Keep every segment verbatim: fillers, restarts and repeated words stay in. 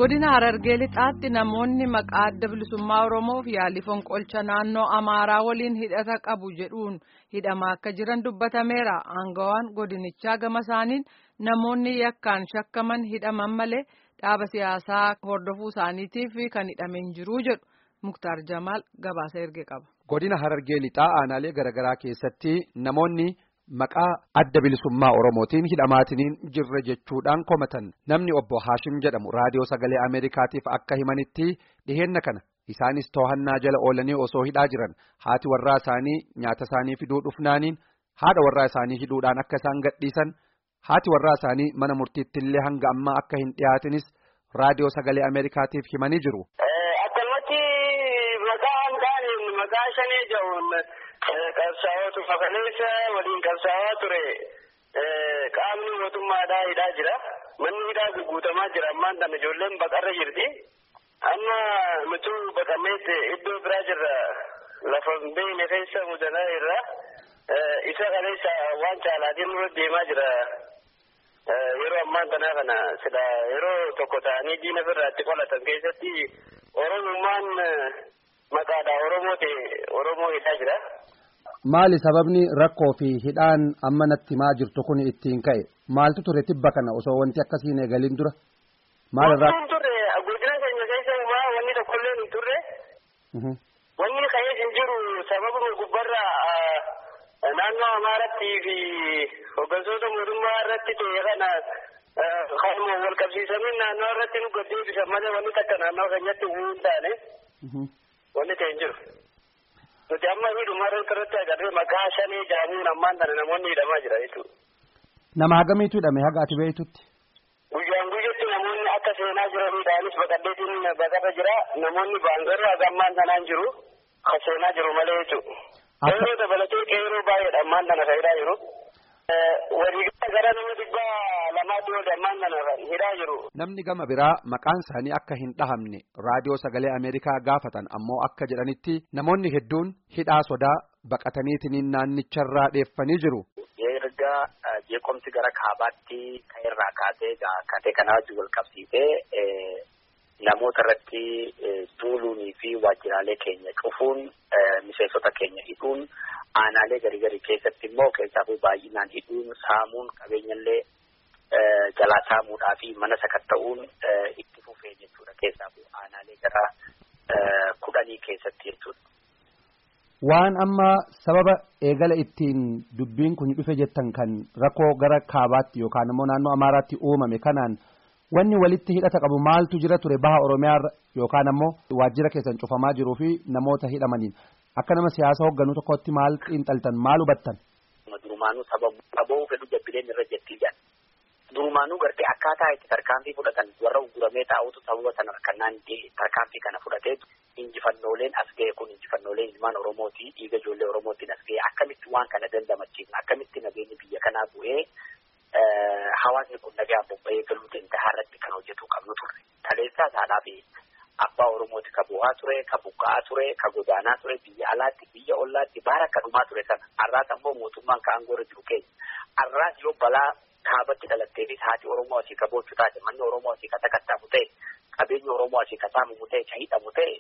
Godina Harargee lixaatti namoonni maqaa adda bilisummaa Oromoof yaalii fonqolcha naannoo Amaaraa waliin hidhata qabu jedhuun hidhamaa akka jiran dubbatameera. Aangawaan godinichaa gama isaaniin namoonni yakkaan shakkaman hidhaman malee dhaaba siyaasaa hordofuu isaaniitiif kan hidhame hin jiru jedhu. Muktaar Jamaal gabaasa erge qaba. Godina Harargee lixaa aanaalee garaagaraa keessatti namoonni maqaa adda bilisummaa Oromootiin hidhamaatiin jirra jechuudhaan komatan namni obbo Haashim jedhamu raadiyoo sagalee Ameerikaatiif akka himanitti dhiheenna kana isaanis to'annaa jala oolanii osoo hidhaa jiran haati warraa isaanii nyaata isaanii fiduu dhufnaaniin haadha warraa isaanii hidhuudhaan akka isaan gadhiisan haati warraa isaanii mana murtiitti illee hanga ammaa akka hin dhiyaatinis raadiyoo sagalee Ameerikaatiif himanii jiru. Akkanumatti maqaan taa'een maqaa shanii jedhuun. Qabsaa'otu fakaleessa waliin qabsaa'aa ture qaamni mootummaadhaa hidhaa jira manni hidhaa guutamaa jira ammaan tana ijoolleen baqarra jirti amma nuti baqameetti iddoo biraa jirra lafa beeyne keessa mudanaa irra isa kaleessa waan caalaatiin nurra deemaa jira yeroo ammaan tanaa kana sida yeroo tokko ta'anii diina birraatti qolatan keessatti oromummaan maqaadhaa Oromoo ta'e Oromoo hidhaa jira. Maali sababni rakkoo fi hidhaan amma natti maa jirtu kun ittiin ka'e maaltu ture tibba kana osoo wanti akkasiin eegaliin dura maal irraa. Wanti turre godina keenya keessa uumaa wanni tokkollee hin turre. Wanni ka'ee hin jiru sababni gubbarra naannoo Amaarattii fi hoggantoota mootummaa irratti ta'e kana kanuma wal qabsiisanii naannoo irratti nu gaddeebisan malee wanni takka naannoo keenyatti uumuu hin taane. Wanni ta'e hin jiru. Nuti amma hidhuma irratti agarree maqaa shanii jedhamuun ammaan tana namoonni hidhamaa jira jechuudha. Nama hagamiitu hidhame haga ati beektutti? Guyyaan guyyatti namoonni akka seenaa jiranidhaanis baqaddeetiin baqarra jira namoonni baangaruu haga ammaan tanaan jiru kan seenaa jiru malee jechuudha. Qeerroo dabalatee qeerroo baay'eedha ammaan tana fayidaa jiru. Waliigala gara nama dhibbaa lamaatti ol ammaan tana hidhaa jiru. Namni gama biraa maqaan isaanii akka hin dhahamne raadiyoo sagalee Ameerikaa gaafatan ammoo akka jedhanitti namoonni hedduun hidhaa sodaa baqataniitiin naannicharraa dheeffanii jiru. Erga jeequmsi gara kaabaatti kan irraa kaatee kaatee kanaa wajjin wal qabsiisee namoota irratti duuluunii fi waajjiraalee keenya cufuun miseensota keenya hidhuun aanaalee garii garii keessatti immoo keessaafuu baay'inaan hidhuun saamuun qabeenyallee jalaa saamuudhaa fi mana sakatta'uun itti fufee jechuudha keessaafuu aanaalee gara kudhanii keessatti jechuudha. Waan amma sababa eegala ittiin dubbiin kun dhufe jettan kan rakkoo gara kaabaatti yookaan immoo naannoo Amaaraatti uumame kanaan wanni walitti hidhata qabu maaltu jira ture baha Oromiyaa yookaan ammoo waajjira keessan cufamaa jiruu fi namoota hidhamaniin akka nama siyaasa hoogganuu tokkotti maal xiinxaltan maal hubattan? Durumaanuu sababuu fedhu jabbileen irra jettii jedhan. Durumaanuu gartee akkaataa itti tarkaanfii fudhatan warra uguramee taa'utu sababa sana kannaan tarkaanfii kana fudhatee injifannooleen as ga'e kun injifannooleen ilmaan Oromooti dhiiga ijoollee Oromootiin as ga'e akkamitti waan kana dandamachiifna akkamitti nageenyi biyya kanaa bu'ee hawaasni kun nagaan bobba'ee galuu danda'a irratti kan hojjetu qabnu turre. Taleessaa saalaa fi abbaa Oromooti ka bu'aa ture ka buqqa'aa ture ka godaanaa ture biyya alaatti biyya ollaatti baara akka dhumaa ture sana har'aas ammoo mootummaan ka aangoorra jiru keenya har'aas yoo balaa kaabatti dhalatteefis haati Oromoo asii ka boochu taate manni Oromoo asii ka sakattaamu ta'e qabeenyi Oromoo asii ka saamamu ta'e ka hidhamu ta'e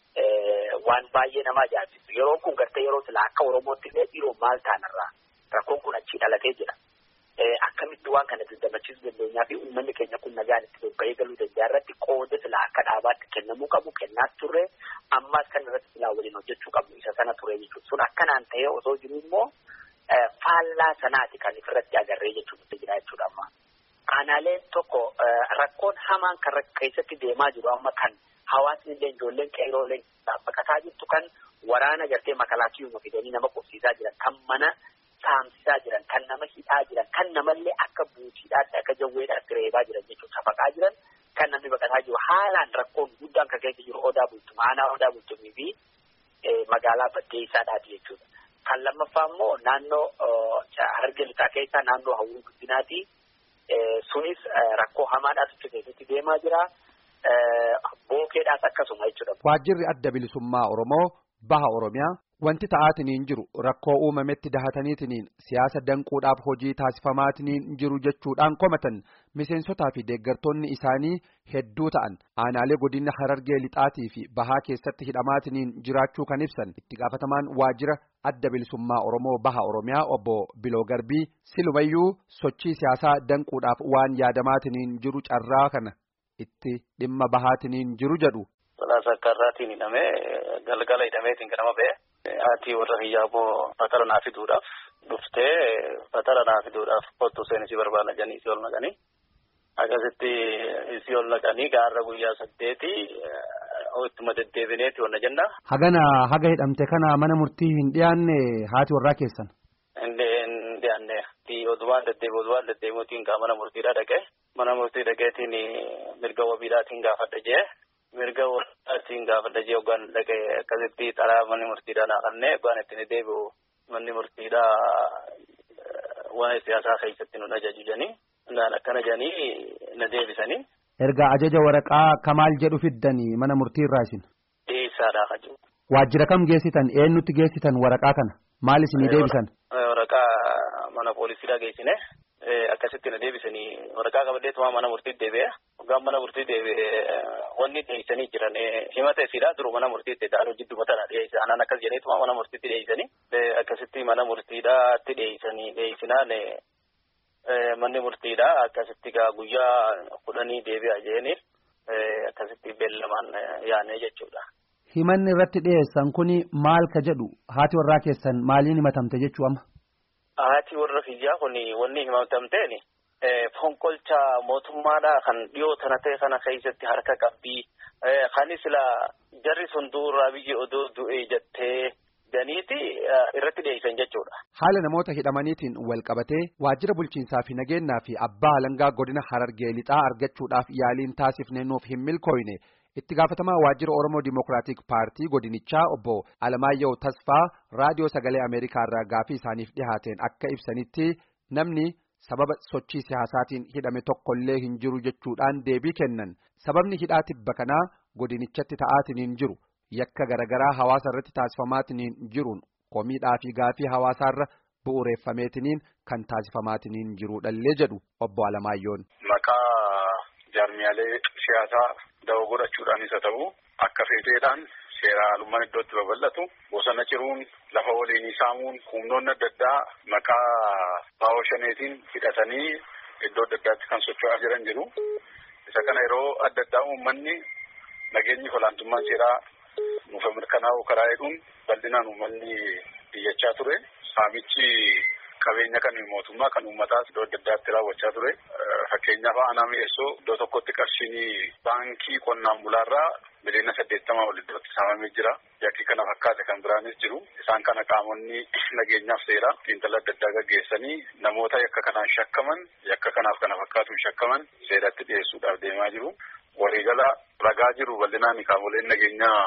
waan baay'ee nama ajaa'ibsiisu yeroon kun gartee yeroo sila akka Oromootti illee dhiiroo maal taanarraa rakkoon kun achii dhalatee jira. Akkamitti waan kana dandamachiisuu dandeenyaa fi uummanni keenya kun nagaan itti bobba'ee galuu danda'a irratti qooda sila akka dhaabaatti kennamuu qabu kennaas turre ammaas kan irratti silaa waliin hojjechuu qabu isa sana ture jechuudha. Sun akkanaan ta'ee osoo jiru immoo faallaa sanaati kan ifirratti agarree jechuudha jira jechuudha amma. Aanaaleen tokko rakkoon hamaan kan keessatti deemaa jiru amma kan hawaasni illee ijoolleen qeerooleen baqataa jirtu kan waraana gartee makalaakiyuma fidanii nama qubsiisaa jiran kan mana saamsisaa jiran kan nama hidhaa jiran kan namallee akka buutiidhaatti akka jawweedhaatti reebaa jiran jechuudha safaqaa jiran kan namni baqataa jiru haalaan rakkoon guddaan kan keessa jiru odaa bultuma aanaa odaa bultumii fi magaalaa baddeessaadhaati jechuudha. Kan lammaffaa immoo naannoo Harargee lixaa keessaa naannoo hawwii guddinaati sunis rakkoo hamaadhaatu keessatti deemaa jira bookeedhaas akkasuma jechuudha. Waajjirri adda bilisummaa Oromoo baha Oromiyaa wanti ta'aatiniin jiru rakkoo uumametti dahataniitiniin siyaasa danquudhaaf hojii taasifamaatiniin jiru jechuudhaan komatan miseensotaa fi deeggartoonni isaanii hedduu ta'an aanaalee godina Harargee lixaatii fi bahaa keessatti hidhamaatiniin jiraachuu kan ibsan itti gaafatamaan waajjira adda bilisummaa Oromoo baha Oromiyaa obbo Biloo Garbii silumayyuu sochii siyaasaa danquudhaaf waan yaadamaatiniin jiru carraa kana itti dhimma bahaatiniin jiru jedhu. Salaasa karraatiin hidhamee galgala hidhameetiin ganama ba'e. Haati warra hiyyaaboo fatara naa fiduudhaaf dhuftee fatara naa fiduudhaaf kottu seen isii barbaada janii isii ol naqanii akkasitti isii ol naqanii gaarra guyyaa saddeeti ittuma deddeebineeti wanna jenna. Hagana haga hidhamte kana mana murtii hin dhiyaanne haati warraa keessan. Hin dhiyaanne odumaan deddeebi odumaan deddeebimuutiin gaa mana murtiidhaa dhaqee mana murtii dhaqeetiin mirga wabiidhaatiin gaafadha jee. Mirga walaatiin gaafadha jee hoggaan dhaqee akkasitti xaraa manni murtiidhaa naaqannee hoggaan ittiin deebi'u manni murtiidhaa waa'ee siyaasaa keessatti nu ajaju janii naan akkana janii na deebisanii. Erga ajaja waraqaa kamaal jedhu fiddanii mana murtiirraa isin. Dhiyeessaadhaa kan jiru. Waajjira kam geessitan eenyutti geessitan waraqaa kana maal isinii deebisan? Waraqaa mana poolisiidhaa geessine akkasitti na deebisanii waraqaa qabadheetuma mana murtiitti deebi'e. Hoggaan mana murtii deebi'ee wanni dhiyeessanii jiran himata isiidhaa duru mana murtiitti ta'an jidduu mataa dhiyeessan anaan akkas jedheetuma mana murtiitti dhiyeessanii akkasitti mana murtiidhaatti dhiyeessanii dhiyeessinaan manni murtiidhaa akkasitti gaa guyyaa kudhanii deebi'a jeeni akkasitti beellamaan yaanee jechuudha. Himanni irratti dhiyeessan kuni maal ka jedhu haati warraa keessan maaliin himatamte jechuu amma? Haati warra kiyyaa kuni wanni himatamteeni. Fonqolcha mootummaadhaa kan dhiyoo tana ta'e kana keessatti harka qabbii kanis la jarri sun duraa biyya odoo du'ee jettee janiiti irratti dhiyeessan jechuudha. Haala namoota hidhamaniitiin wal qabatee waajjira bulchiinsaa fi nageenyaa fi abbaa alangaa godina Harargee lixaa argachuudhaaf yaaliin taasifne nuuf hin milkooyne itti gaafatamaa waajjira Oromoo Dimokiraatik Paartii godinichaa obbo Alamaayyoo Tasfaa raadiyoo sagalee Ameerikaa irraa gaafii isaaniif dhihaateen akka ibsanitti namni. Sababa sochii siyaasaatiin hidhame tokkollee hin jiru jechuudhaan deebii kennan sababni hidhaa tibba kanaa godinichatti ta'aatiniin jiru yakka garagaraa hawaasa irratti taasifamaatiniin jiruun komiidhaa fi gaafii hawaasaarra bu'uureeffameetiniin kan taasifamaatiniin jiruudhallee jedhu obbo Alamaayyoon. Maqaa jaarmiyaalee siyaasaa dawoo godhachuudhaan isa ta'u akka feeteedhaan seera haalummaan iddootti babal'atu bosona ciruun lafa waliinii saamuun humnoonni adda addaa maqaa baawoo shaneetiin hidhatanii iddoo adda addaatti kan socho'aa jiran jiru. Isa kana yeroo adda addaa uummanni nageenyi olaantummaan seeraa nuuf mirkanaa'u karaa jedhuun bal'inaan uummanni iyyachaa ture. Saamichi qabeenya kan mootummaa kan uummataas iddoo adda addaatti raawwachaa ture. Fakkeenyaaf aanaa mi'eessoo iddoo tokkotti qarshiin baankii qonnaan bulaarraa miliyoona saddeettamaa ol iddootti saamamee jira. Yakki kana fakkaate kan biraanis jiru. Isaan kana qaamonni nageenyaaf seera xiinxala adda addaa gaggeessanii namoota yakka kanaan shakkaman yakka kanaaf kana fakkaatuun shakkaman seeratti dhiyeessuudhaaf deemaa jiru. Waliigala ragaa jiru bal'inaan qaamoleen nageenyaa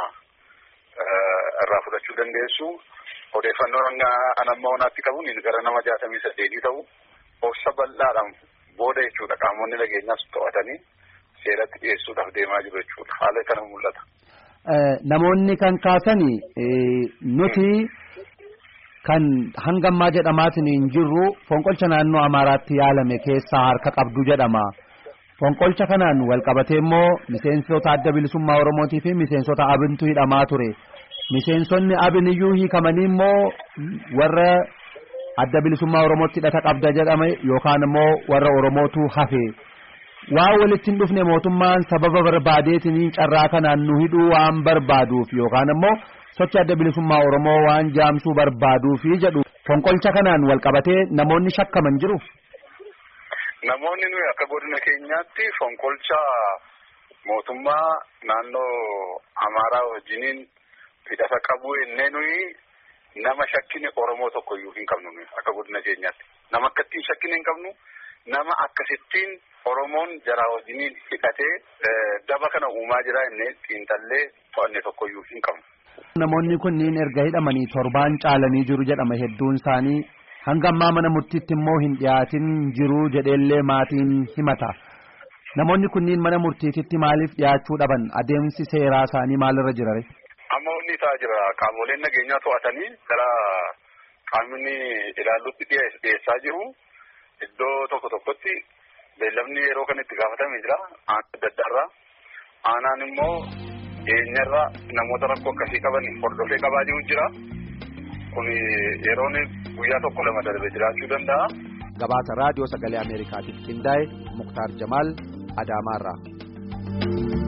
irraa fudhachuu dandeessu. Odeeffannoon anamma onaatti qabuun gara nama jaatamii saddeetii ta'u obsa bal'aadhaan booda jechuudha qaamonni nageenyaas to'atanii seeratti dhiyeessuudhaaf deemaa jiru jechuudha. Haala kana mul'ata. Namoonni kan kaasanii nuti kan hangammaa jedhamaatiin hin jirru fonqolcha naannoo Amaaraatti yaalame keessaa harka qabdu jedhama. Fonqolcha kanaan wal qabatee immoo miseensota adda bilisummaa Oromootii fi miseensota abintu hidhamaa ture. Miseensonni abiniyyuu hiikamanii immoo warra adda bilisummaa Oromootti hidhata qabda jedhame yookaan immoo warra Oromootu hafe. Waan walitti hin dhufne mootummaan sababa barbaadeetiin carraa kanaan nu hidhuu waan barbaaduuf yookaan immoo sochii adda bilisummaa Oromoo waan jaamsuu barbaaduuf jedhu fonqolcha kanaan wal qabatee namoonni shakkaman jiru. Namoonni nuyi akka godina keenyaatti fonqolcha mootummaa naannoo Amaaraa wajjiniin hidhata qabu ennee nuyi nama shakkine Oromoo tokkoyyuu hin qabnu nuyi akka godina keenyaatti. Nama akkattiin shakkine hin qabnu nama akkasittiin Oromoon jaraa wajjiniin hidhatee daba kana uumaa jira ennee xiinxallee to'anne tokkoyyuu hin qabnu. Namoonni kunniin erga hidhamanii torbaan caalanii jiru jedhama hedduun isaanii hanga ammaa mana murtiitti immoo hin dhiyaatin jiru jedheellee maatiin himata. Namoonni kunniin mana murtiititti maaliif dhiyaachuu dhaban adeemsi seeraa isaanii maalirra jira? Namoonni sirrii ta'aa jira. Qaamoleen nageenyaa to'atanii gara qaamni ilaallutti dhiyeessaa jiru. Iddoo tokko tokkotti beellamni yeroo kan itti gaafatamee jira. Aanaa adda addaarraa. Aanaan immoo eenyarraa namoota rakkoo akkasii qaban hordofee qabaa jiru jira. Kun yeroon guyyaa tokko lama darbee jiraachuu danda'a. Gabaasa raadiyoo sagalee Ameerikaatiif qindaa'e Muktaar Jamaal Adaamaarraa.